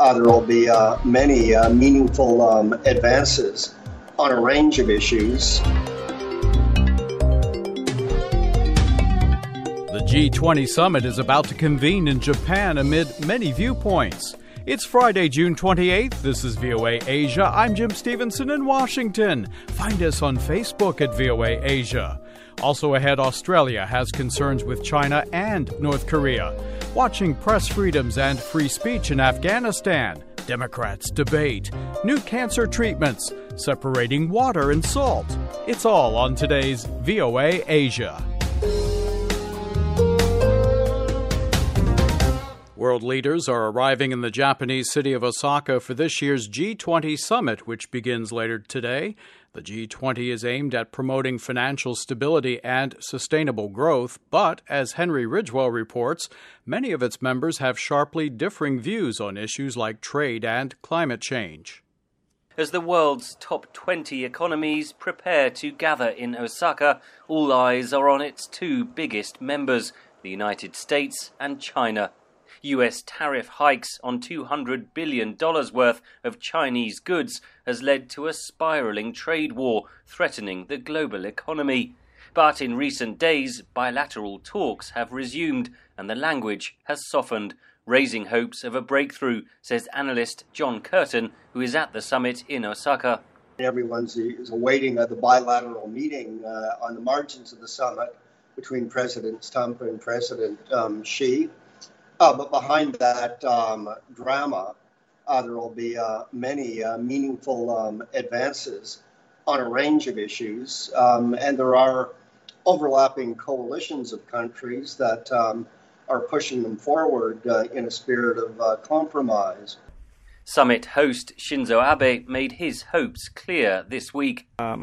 there will be many meaningful advances on a range of issues. The G20 summit is about to convene in Japan amid many viewpoints. It's Friday, June 28th. This is VOA Asia. I'm Jim Stevenson in Washington. Find us on Facebook at VOA Asia. Also ahead, Australia has concerns with China and North Korea. Watching press freedoms and free speech in Afghanistan. Democrats debate. New cancer treatments. Separating water and salt. It's all on today's VOA Asia. World leaders are arriving in the Japanese city of Osaka for this year's G20 summit, which begins later today. The G20 is aimed at promoting financial stability and sustainable growth, but as Henry Ridgwell reports, many of its members have sharply differing views on issues like trade and climate change. As the world's top 20 economies prepare to gather in Osaka, all eyes are on its two biggest members, the United States and China. US tariff hikes on $200 billion worth of Chinese goods has led to a spiralling trade war threatening the global economy. But in recent days, bilateral talks have resumed and the language has softened, raising hopes of a breakthrough, says analyst John Curtin, who is at the summit in Osaka. Everyone's awaiting the bilateral meeting on the margins of the summit between President Trump and President Xi. But behind that drama, there will be many meaningful advances on a range of issues. And there are overlapping coalitions of countries that are pushing them forward in a spirit of compromise. Summit host Shinzo Abe made his hopes clear this week. I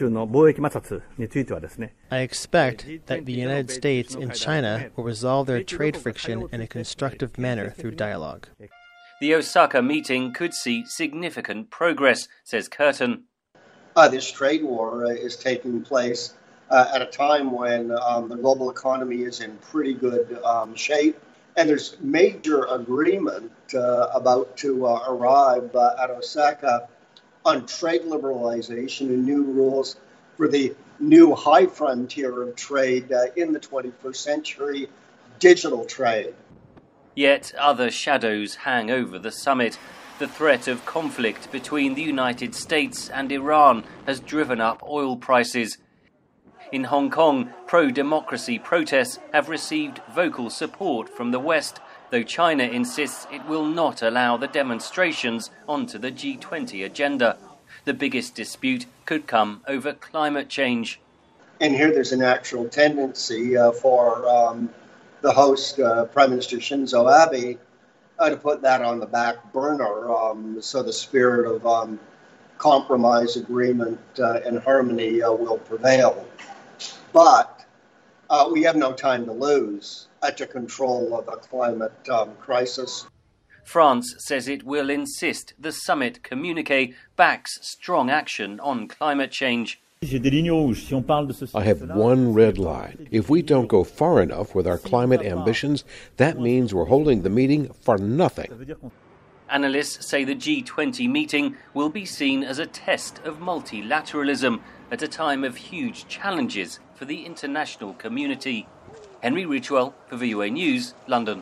expect that the United States and China will resolve their trade friction in a constructive manner through dialogue. The Osaka meeting could see significant progress, says Curtin. This trade war is taking place at a time when the global economy is in pretty good shape. And there's major agreement about to arrive at Osaka on trade liberalization and new rules for the new high frontier of trade in the 21st century, digital trade. Yet other shadows hang over the summit. The threat of conflict between the United States and Iran has driven up oil prices. In Hong Kong, pro-democracy protests have received vocal support from the West, though China insists it will not allow the demonstrations onto the G20 agenda. The biggest dispute could come over climate change. And here there's a natural tendency for the host, Prime Minister Shinzo Abe, to put that on the back burner, so the spirit of compromise, agreement, and harmony will prevail. But we have no time to lose to control the climate crisis. France says it will insist the summit communique backs strong action on climate change. I have one red line. If we don't go far enough with our climate ambitions, that means we're holding the meeting for nothing. Analysts say the G20 meeting will be seen as a test of multilateralism at a time of huge challenges for the international community. Henry Ridgwell for VOA News, London.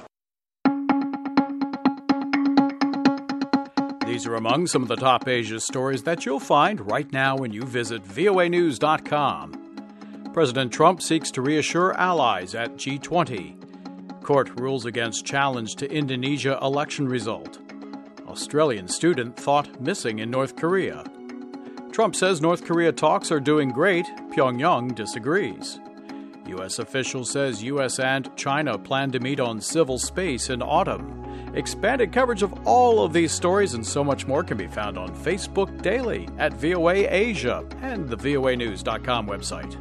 These are among some of the top Asia stories that you'll find right now when you visit voanews.com. President Trump seeks to reassure allies at G20. Court rules against challenge to Indonesia election result. Australian student thought missing in North Korea. Trump says North Korea talks are doing great. Pyongyang disagrees. U.S. official says U.S. and China plan to meet on civil space in autumn. Expanded coverage of all of these stories and so much more can be found on Facebook daily at VOA Asia and the voanews.com website.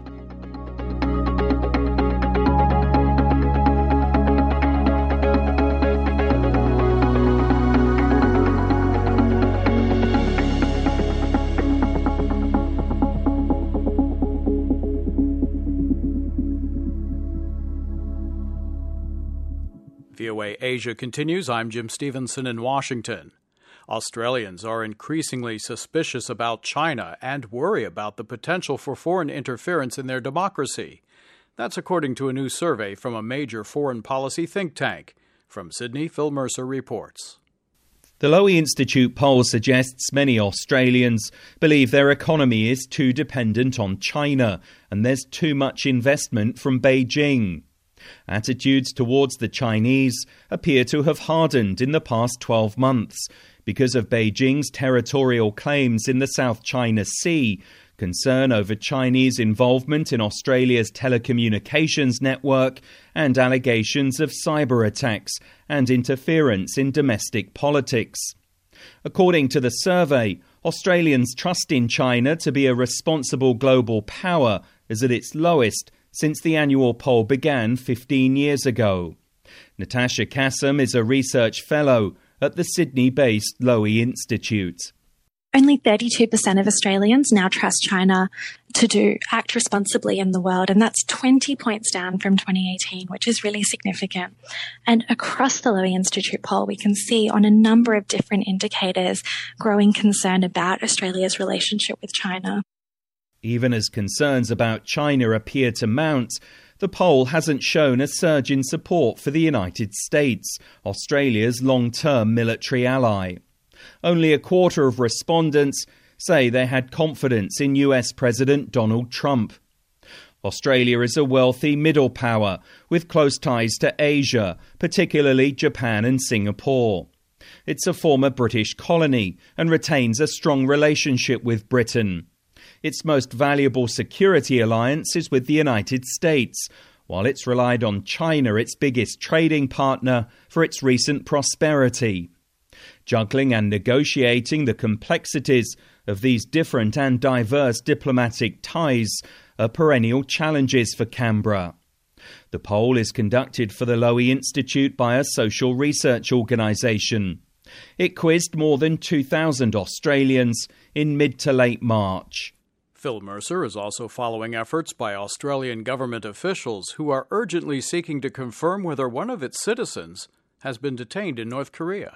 VOA Asia continues. I'm Jim Stevenson in Washington. Australians are increasingly suspicious about China and worry about the potential for foreign interference in their democracy. That's according to a new survey from a major foreign policy think tank. From Sydney, Phil Mercer reports. The Lowy Institute poll suggests many Australians believe their economy is too dependent on China and there's too much investment from Beijing. Attitudes towards the Chinese appear to have hardened in the past 12 months because of Beijing's territorial claims in the South China Sea, concern over Chinese involvement in Australia's telecommunications network, and allegations of cyber attacks and interference in domestic politics. According to the survey, Australians' trust in China to be a responsible global power is at its lowest since the annual poll began 15 years ago. Natasha Kassam is a research fellow at the Sydney-based Lowy Institute. Only 32% of Australians now trust China to act responsibly in the world, and that's 20 points down from 2018, which is really significant. And across the Lowy Institute poll, we can see on a number of different indicators growing concern about Australia's relationship with China. Even as concerns about China appear to mount, the poll hasn't shown a surge in support for the United States, Australia's long-term military ally. Only a quarter of respondents say they had confidence in US President Donald Trump. Australia is a wealthy middle power with close ties to Asia, particularly Japan and Singapore. It's a former British colony and retains a strong relationship with Britain. Its most valuable security alliance is with the United States, while it's relied on China, its biggest trading partner, for its recent prosperity. Juggling and negotiating the complexities of these different and diverse diplomatic ties are perennial challenges for Canberra. The poll is conducted for the Lowy Institute by a social research organisation. It quizzed more than 2,000 Australians in mid to late March. Phil Mercer is also following efforts by Australian government officials who are urgently seeking to confirm whether one of its citizens has been detained in North Korea.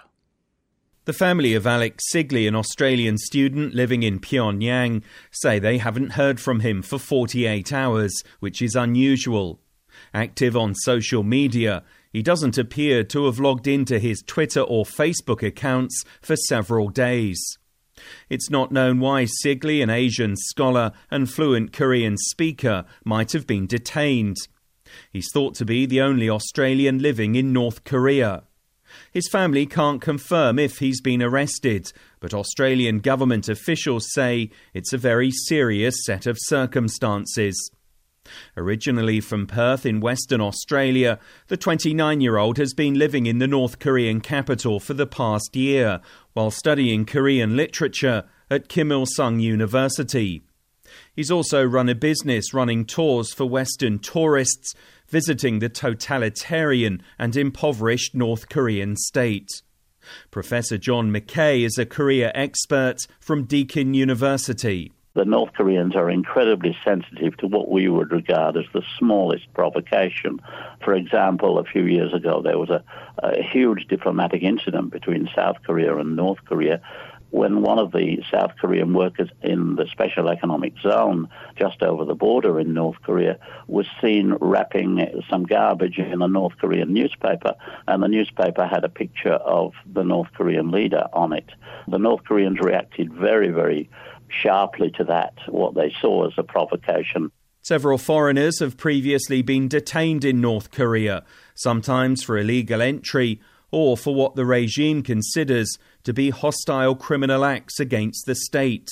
The family of Alex Sigley, an Australian student living in Pyongyang, say they haven't heard from him for 48 hours, which is unusual. Active on social media, he doesn't appear to have logged into his Twitter or Facebook accounts for several days. It's not known why Sigley, an Asian scholar and fluent Korean speaker, might have been detained. He's thought to be the only Australian living in North Korea. His family can't confirm if he's been arrested, but Australian government officials say it's a very serious set of circumstances. Originally from Perth in Western Australia, the 29-year-old has been living in the North Korean capital for the past year, while studying Korean literature at Kim Il-sung University. He's also run a business running tours for Western tourists visiting the totalitarian and impoverished North Korean state. Professor John McKay is a Korea expert from Deakin University. The North Koreans are incredibly sensitive to what we would regard as the smallest provocation. For example, a few years ago, there was a huge diplomatic incident between South Korea and North Korea when one of the South Korean workers in the special economic zone just over the border in North Korea was seen wrapping some garbage in a North Korean newspaper, and the newspaper had a picture of the North Korean leader on it. The North Koreans reacted very, very sharply to that, what they saw as a provocation. Several foreigners have previously been detained in North Korea, sometimes for illegal entry or for what the regime considers to be hostile criminal acts against the state.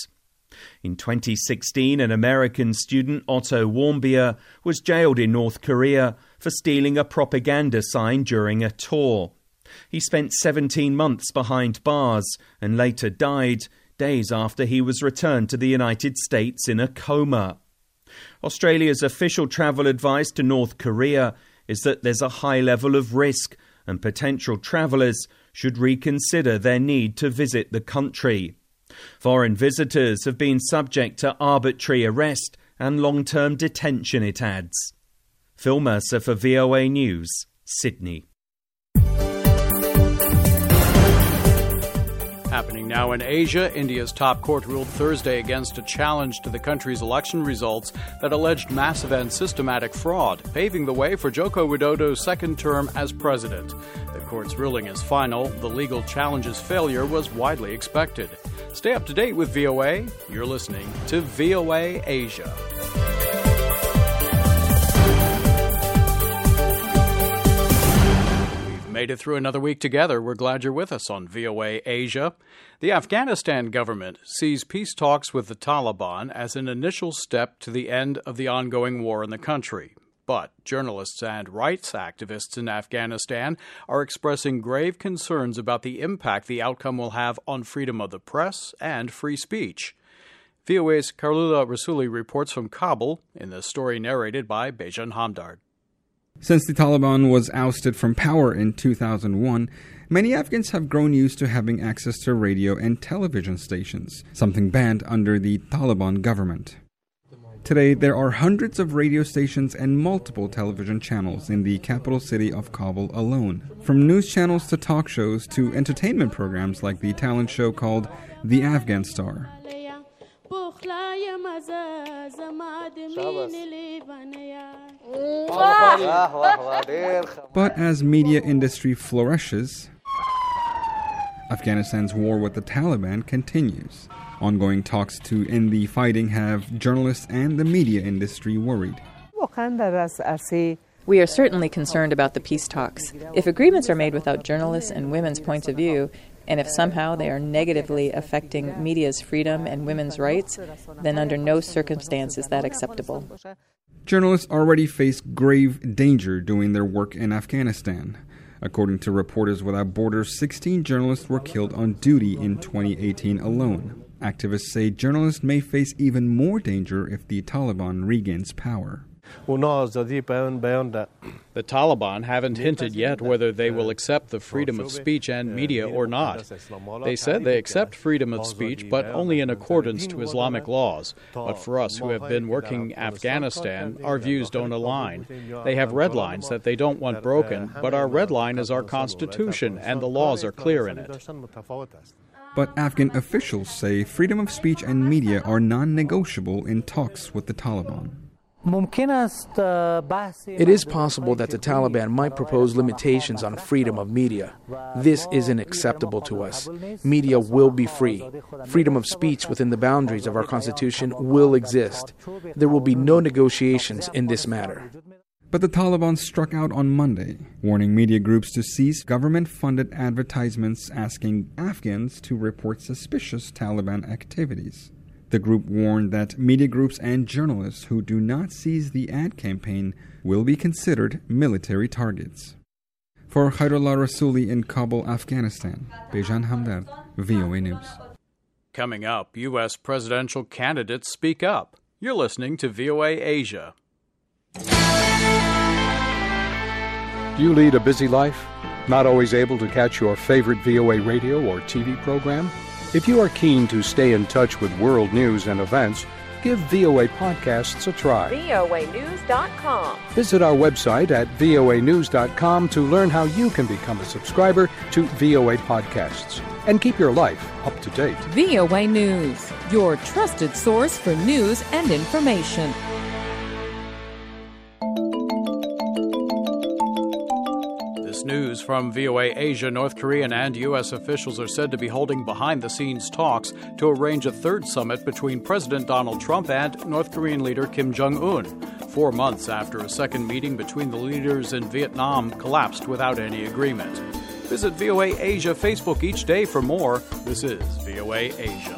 In 2016, an American student, Otto Warmbier, was jailed in North Korea for stealing a propaganda sign during a tour. He spent 17 months behind bars and later died days after he was returned to the United States in a coma. Australia's official travel advice to North Korea is that there's a high level of risk and potential travellers should reconsider their need to visit the country. Foreign visitors have been subject to arbitrary arrest and long-term detention, it adds. Phil Mercer for VOA News, Sydney. Happening now in Asia, India's top court ruled Thursday against a challenge to the country's election results that alleged massive and systematic fraud, paving the way for Joko Widodo's second term as president. The court's ruling is final. The legal challenge's failure was widely expected. Stay up to date with VOA. You're listening to VOA Asia. Made it through another week together. We're glad you're with us on VOA Asia. The Afghanistan government sees peace talks with the Taliban as an initial step to the end of the ongoing war in the country. But journalists and rights activists in Afghanistan are expressing grave concerns about the impact the outcome will have on freedom of the press and free speech. VOA's Karlula Rasuli reports from Kabul in the story narrated by Bejan Hamdard. Since the Taliban was ousted from power in 2001, many Afghans have grown used to having access to radio and television stations, something banned under the Taliban government. Today, there are hundreds of radio stations and multiple television channels in the capital city of Kabul alone. From news channels to talk shows to entertainment programs like the talent show called The Afghan Star. But as media industry flourishes, Afghanistan's war with the Taliban continues. Ongoing talks to end the fighting have journalists and the media industry worried. We are certainly concerned about the peace talks. If agreements are made without journalists and women's points of view, and if somehow they are negatively affecting media's freedom and women's rights, then under no circumstance is that acceptable. Journalists already face grave danger doing their work in Afghanistan. According to Reporters Without Borders, 16 journalists were killed on duty in 2018 alone. Activists say journalists may face even more danger if the Taliban regains power. The Taliban haven't hinted yet whether they will accept the freedom of speech and media or not. They said they accept freedom of speech, but only in accordance to Islamic laws. But for us who have been working Afghanistan, our views don't align. They have red lines that they don't want broken, but our red line is our constitution, and the laws are clear in it. But Afghan officials say freedom of speech and media are non-negotiable in talks with the Taliban. It is possible that the Taliban might propose limitations on freedom of media. This isn't acceptable to us. Media will be free. Freedom of speech within the boundaries of our Constitution will exist. There will be no negotiations in this matter. But the Taliban struck out on Monday, warning media groups to cease government-funded advertisements asking Afghans to report suspicious Taliban activities. The group warned that media groups and journalists who do not seize the ad campaign will be considered military targets. For Khairullah Rasuli in Kabul, Afghanistan, Bejan Hamdard, VOA News. Coming up, U.S. presidential candidates speak up. You're listening to VOA Asia. Do you lead a busy life? Not always able to catch your favorite VOA radio or TV program? If you are keen to stay in touch with world news and events, give VOA Podcasts a try. voanews.com. Visit our website at voanews.com to learn how you can become a subscriber to VOA Podcasts and keep your life up to date. VOA News, your trusted source for news and information. News from VOA Asia. North Korean and U.S. officials are said to be holding behind-the-scenes talks to arrange a third summit between President Donald Trump and North Korean leader Kim Jong-un, 4 months after a second meeting between the leaders in Vietnam collapsed without any agreement. Visit VOA Asia Facebook each day for more. This is VOA Asia.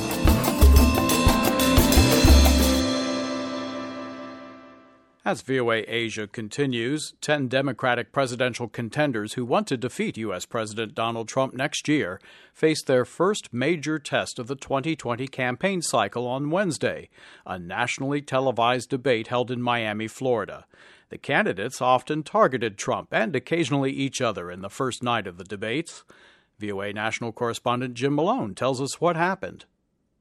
As VOA Asia continues, 10 Democratic presidential contenders who want to defeat U.S. President Donald Trump next year faced their first major test of the 2020 campaign cycle on Wednesday, a nationally televised debate held in Miami, Florida. The candidates often targeted Trump and occasionally each other in the first night of the debates. VOA national correspondent Jim Malone tells us what happened.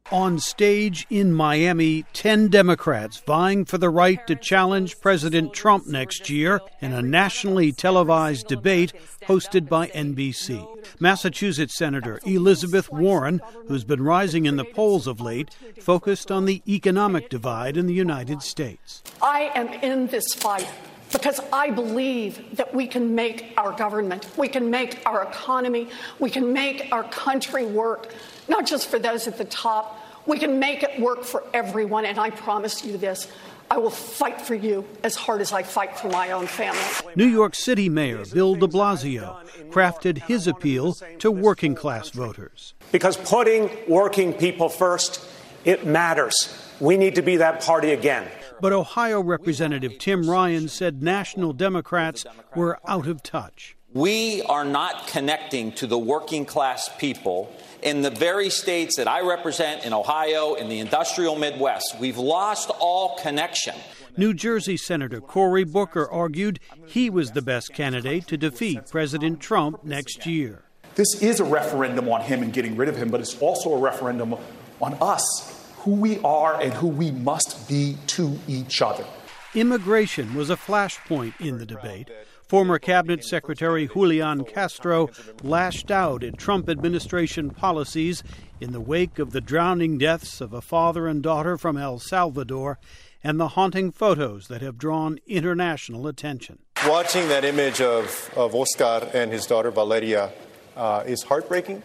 On stage in Miami, 10 Democrats vying for the right to challenge President Trump next year in a nationally televised debate hosted by NBC. Massachusetts Senator Elizabeth Warren, who's been rising in the polls of late, focused on the economic divide in the United States. I am in this fight because I believe that we can make our government, we can make our economy, we can make our country work, not just for those at the top. We can make it work for everyone, and I promise you this. I will fight for you as hard as I fight for my own family. New York City Mayor Bill de Blasio crafted his appeal to working-class voters. Because putting working people first, it matters. We need to be that party again. But Ohio Representative Tim Ryan said national Democrats were out of touch. We are not connecting to the working class people in the very states that I represent in Ohio, in the industrial Midwest. We've lost all connection. New Jersey Senator Cory Booker argued he was the best candidate to defeat President Trump next year. This is a referendum on him and getting rid of him, but it's also a referendum on us, who we are and who we must be to each other. Immigration was a flashpoint in the debate. Former Cabinet Secretary Julian Castro lashed out at Trump administration policies in the wake of the drowning deaths of a father and daughter from El Salvador and the haunting photos that have drawn international attention. Watching that image of Oscar and his daughter Valeria is heartbreaking.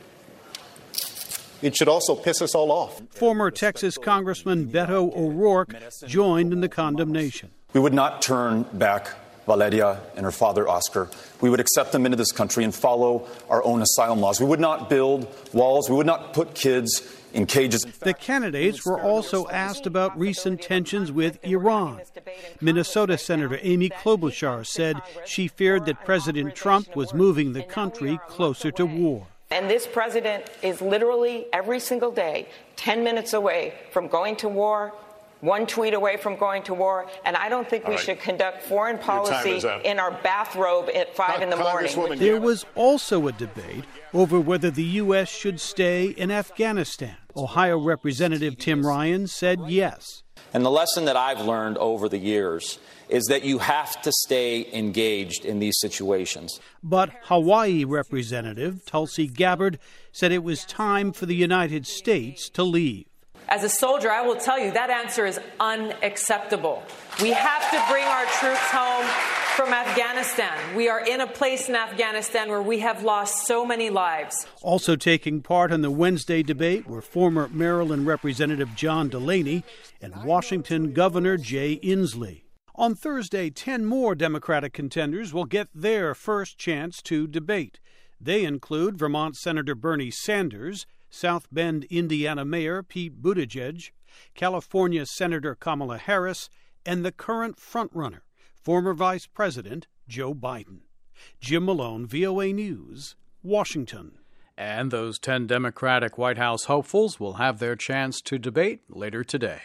It should also piss us all off. Former Texas Congressman Beto O'Rourke joined in the condemnation. We would not turn back Valeria and her father, Oscar. We would accept them into this country and follow our own asylum laws. We would not build walls. We would not put kids in cages. The candidates were also asked about recent tensions with Iran. Minnesota Senator Amy Klobuchar said she feared that President Trump was moving the country closer to war. And this president is literally every single day 10 minutes away from going to war, one tweet away from going to war, and I don't think we should conduct foreign policy in our bathrobe at 5 in the morning. There was also a debate over whether the U.S. should stay in Afghanistan. Ohio Representative Tim Ryan said yes. And the lesson that I've learned over the years is that you have to stay engaged in these situations. But Hawaii Representative Tulsi Gabbard said it was time for the United States to leave. As a soldier, I will tell you that answer is unacceptable. We have to bring our troops home from Afghanistan. We are in a place in Afghanistan where we have lost so many lives. Also taking part in the Wednesday debate were former Maryland Representative John Delaney and Washington Governor Jay Inslee. On Thursday, 10 more Democratic contenders will get their first chance to debate. They include Vermont Senator Bernie Sanders, South Bend, Indiana Mayor Pete Buttigieg, California Senator Kamala Harris, and the current frontrunner, former Vice President Joe Biden. Jim Malone, VOA News, Washington. And those 10 Democratic White House hopefuls will have their chance to debate later today.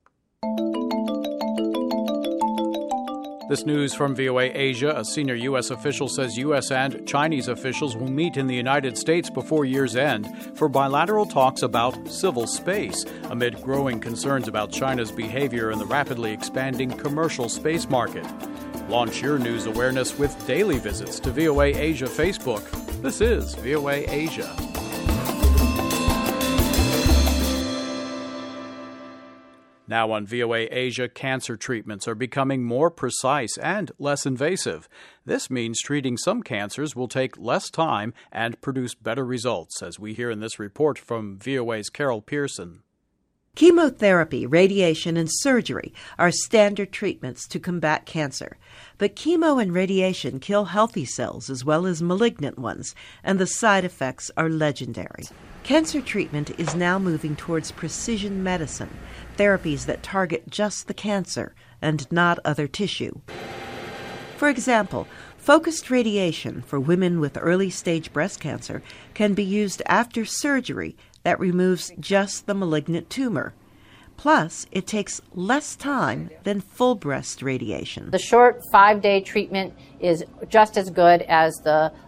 This news from VOA Asia. A senior U.S. official says U.S. and Chinese officials will meet in the United States before year's end for bilateral talks about civil space, amid growing concerns about China's behavior in the rapidly expanding commercial space market. Launch your news awareness with daily visits to VOA Asia Facebook. This is VOA Asia. Now on VOA Asia, cancer treatments are becoming more precise and less invasive. This means treating some cancers will take less time and produce better results, as we hear in this report from VOA's Carol Pearson. Chemotherapy, radiation, and surgery are standard treatments to combat cancer. But chemo and radiation kill healthy cells as well as malignant ones, and the side effects are legendary. Cancer treatment is now moving towards precision medicine, therapies that target just the cancer and not other tissue. For example, focused radiation for women with early-stage breast cancer can be used after surgery that removes just the malignant tumor. Plus, it takes less time than full breast radiation. The short 5-day treatment is just as good as the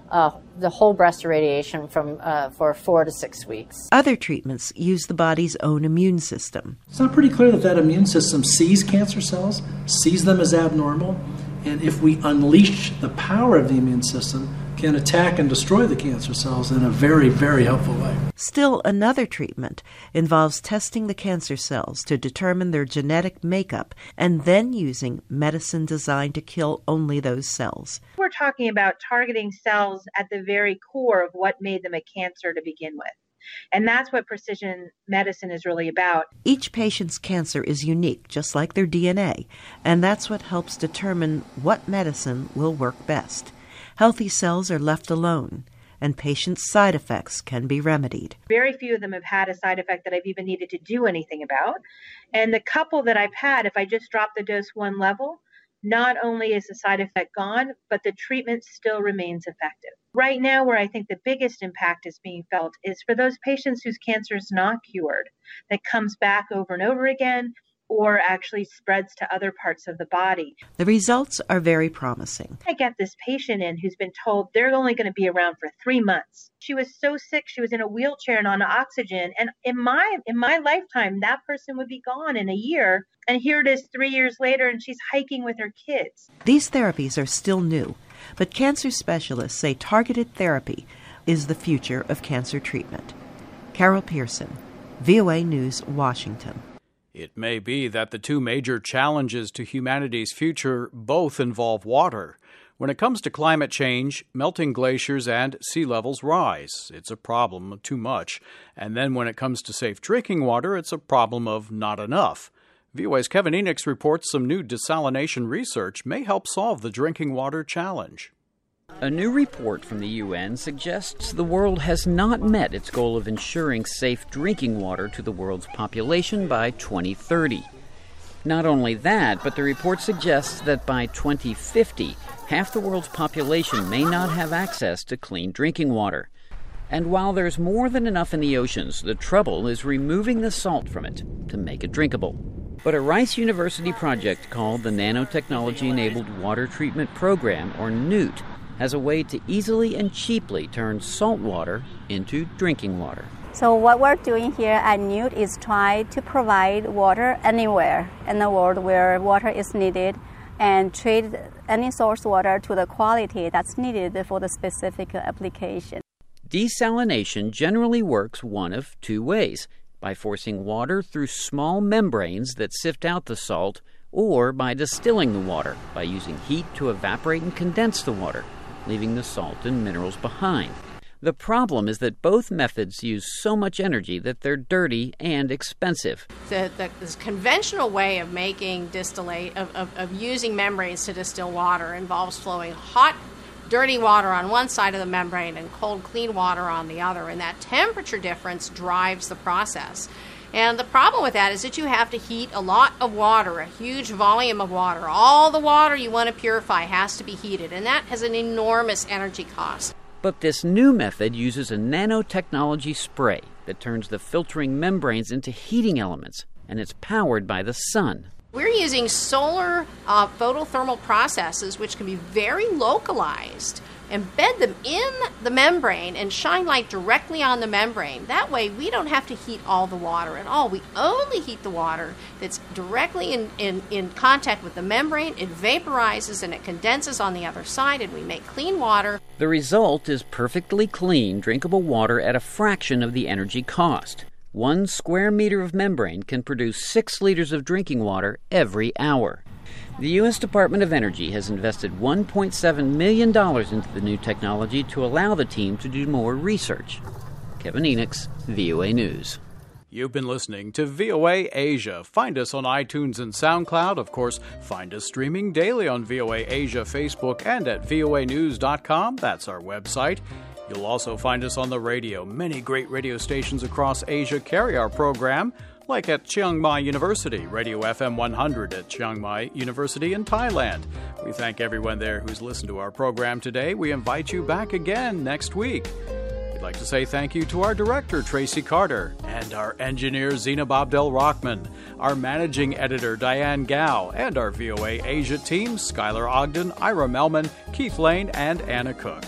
the whole breast irradiation for 4 to 6 weeks. Other treatments use the body's own immune system. It's not pretty clear that immune system sees cancer cells, sees them as abnormal, and if we unleash the power of the immune system, can attack and destroy the cancer cells in a very, very helpful way. Still, another treatment involves testing the cancer cells to determine their genetic makeup and then using medicine designed to kill only those cells. We're talking about targeting cells at the very core of what made them a cancer to begin with. And that's what precision medicine is really about. Each patient's cancer is unique, just like their DNA, and that's what helps determine what medicine will work best. Healthy cells are left alone, and patients' side effects can be remedied. Very few of them have had a side effect that I've even needed to do anything about. And the couple that I've had, if I just drop the dose one level, not only is the side effect gone, but the treatment still remains effective. Right now, where I think the biggest impact is being felt is for those patients whose cancer is not cured, that comes back over and over again, or actually spreads to other parts of the body. The results are very promising. I get this patient in who's been told they're only going to be around for 3 months. She was so sick, she was in a wheelchair and on oxygen. And in my lifetime, that person would be gone in a year. And here it is 3 years later, and she's hiking with her kids. These therapies are still new, but cancer specialists say targeted therapy is the future of cancer treatment. Carol Pearson, VOA News, Washington. It may be that the two major challenges to humanity's future both involve water. When it comes to climate change, melting glaciers and sea levels rise. It's a problem of too much. And then when it comes to safe drinking water, it's a problem of not enough. VOA's Kevin Enochs reports some new desalination research may help solve the drinking water challenge. A new report from the UN suggests the world has not met its goal of ensuring safe drinking water to the world's population by 2030. Not only that, but the report suggests that by 2050, half the world's population may not have access to clean drinking water. And while there's more than enough in the oceans, the trouble is removing the salt from it to make it drinkable. But a Rice University project called the Nanotechnology-Enabled Water Treatment Program, or NEWT, has a way to easily and cheaply turn salt water into drinking water. So what we're doing here at NEWT is try to provide water anywhere in the world where water is needed and treat any source water to the quality that's needed for the specific application. Desalination generally works one of two ways, by forcing water through small membranes that sift out the salt, or by distilling the water by using heat to evaporate and condense the water, leaving the salt and minerals behind. The problem is that both methods use so much energy that they're dirty and expensive. This conventional way of making distillate, of using membranes to distill water, involves flowing hot, dirty water on one side of the membrane and cold, clean water on the other, and that temperature difference drives the process. And the problem with that is that you have to heat a lot of water, a huge volume of water. All the water you want to purify has to be heated, and that has an enormous energy cost. But this new method uses a nanotechnology spray that turns the filtering membranes into heating elements, and it's powered by the sun. We're using solar photothermal processes which can be very localized, embed them in the membrane and shine light directly on the membrane. That way we don't have to heat all the water at all. We only heat the water that's directly in contact with the membrane. It vaporizes and it condenses on the other side, and we make clean water. The result is perfectly clean, drinkable water at a fraction of the energy cost. 1 square meter of membrane can produce 6 liters of drinking water every hour. The U.S. Department of Energy has invested $1.7 million into the new technology to allow the team to do more research. Kevin Enochs, VOA News. You've been listening to VOA Asia. Find us on iTunes and SoundCloud. Of course, find us streaming daily on VOA Asia Facebook and at voanews.com. That's our website. You'll also find us on the radio. Many great radio stations across Asia carry our program, like at Chiang Mai University, Radio FM 100 at Chiang Mai University in Thailand. We thank everyone there who's listened to our program today. We invite you back again next week. We'd like to say thank you to our director, Tracy Carter, and our engineer, Zina Abdel-Rahman, our managing editor, Diane Gao, and our VOA Asia team, Skylar Ogden, Ira Melman, Keith Lane, and Anna Cook.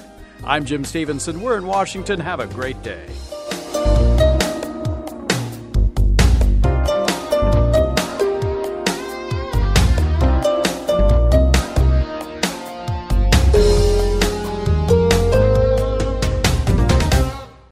I'm Jim Stevenson. We're in Washington. Have a great day.